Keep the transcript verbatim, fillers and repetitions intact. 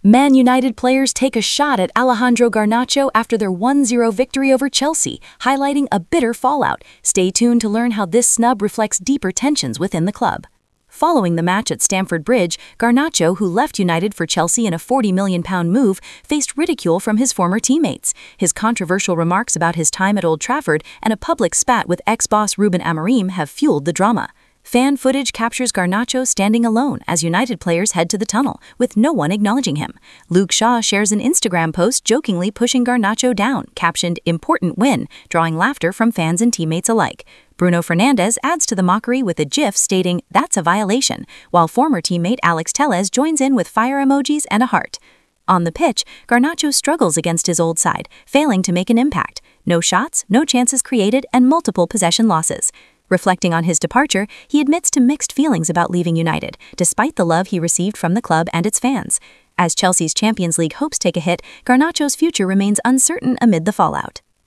Man United players take a shot at Alejandro Garnacho after their one zero victory over Chelsea, highlighting a bitter fallout. Stay tuned to learn how this snub reflects deeper tensions within the club. Following the match at Stamford Bridge, Garnacho, who left United for Chelsea in a forty million pound move, faced ridicule from his former teammates. His controversial remarks about his time at Old Trafford and a public spat with ex-boss Ruben Amorim have fueled the drama. Fan footage captures Garnacho standing alone as United players head to the tunnel, with no one acknowledging him. Luke Shaw shares an Instagram post jokingly pushing Garnacho down, captioned "Important win," drawing laughter from fans and teammates alike. Bruno Fernandes adds to the mockery with a gif stating, "That's a violation," while former teammate Alex Telles joins in with fire emojis and a heart. On the pitch, Garnacho struggles against his old side, failing to make an impact. No shots, no chances created, and multiple possession losses. Reflecting on his departure, he admits to mixed feelings about leaving United, despite the love he received from the club and its fans. As Chelsea's Champions League hopes take a hit, Garnacho's future remains uncertain amid the fallout.